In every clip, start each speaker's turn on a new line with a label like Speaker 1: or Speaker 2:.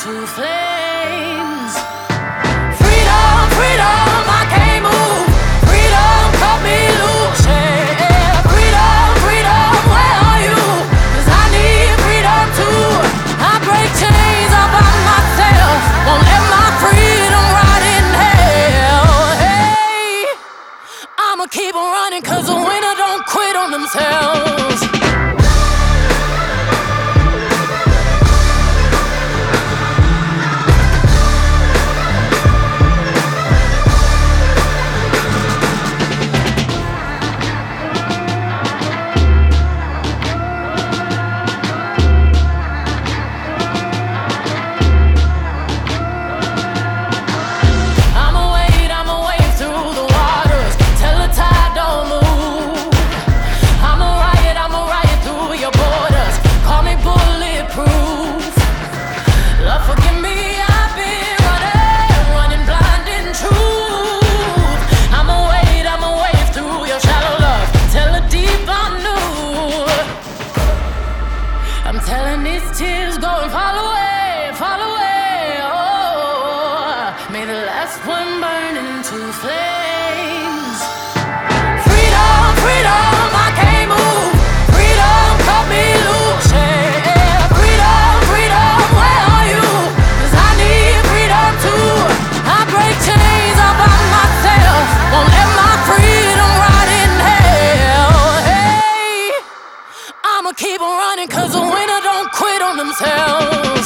Speaker 1: into flames. Freedom, freedom, I can't move. Freedom, cut me loose. Yeah. Freedom, freedom, where are you? 'Cause I need freedom too. I break chains all by myself. Won't let my freedom rot in hell. Hey, I'ma keep on running 'cause the winner don't quit on themselves. I'm telling these tears go and fall away, fall away. Oh, may the last one burn into flames. Freedom, freedom, I can't move. Freedom, cut me loose. Yeah. Freedom, freedom, where are you? 'Cause I need freedom too. I break chains all by myself. Won't let my freedom rot in hell. Hey, I'ma keep on running 'cause the winner don't quit on themselves.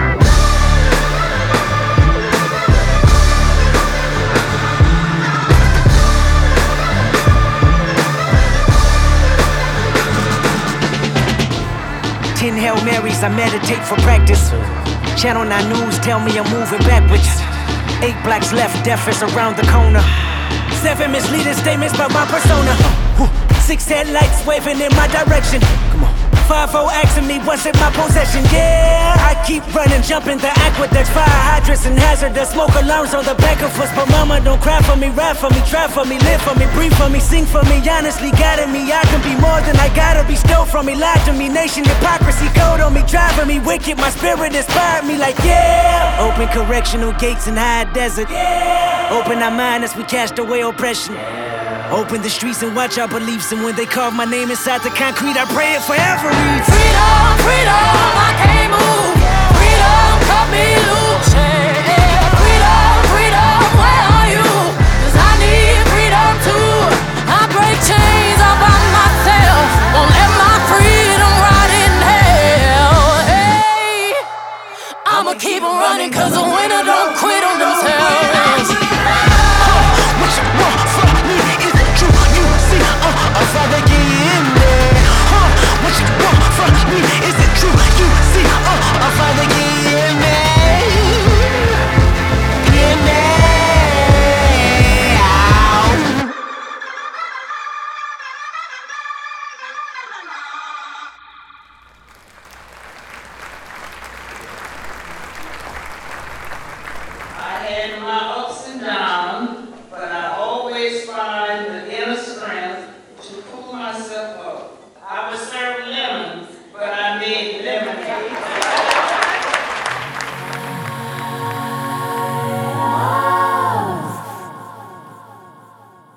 Speaker 2: Ten Hail Marys, I meditate for practice. Channel 9 News tell me I'm moving backwards. 8 blacks left, death is around the corner. 7 misleading statements about my persona. 6 headlights waving in my direction. Come on. 5-0 asking me what's in my possession. Yeah, I keep running, jumping the aqueducts, fire hydrants and hazardous smoke alarms on the back of us. But mama, don't cry for me, ride for me, try for me, live for me, breathe for me, sing for me. Honestly, guiding me, I can be more than I gotta be. Stole from me, lied to me, nation hypocrisy, code on me, driving me wicked. My spirit inspired me like yeah. Open correctional gates in high desert. Yeah. Open our mind as we cast away oppression. Open the streets and watch our beliefs. And when they carve my name inside the concrete, I pray it forever reads.
Speaker 1: Freedom, freedom, I can't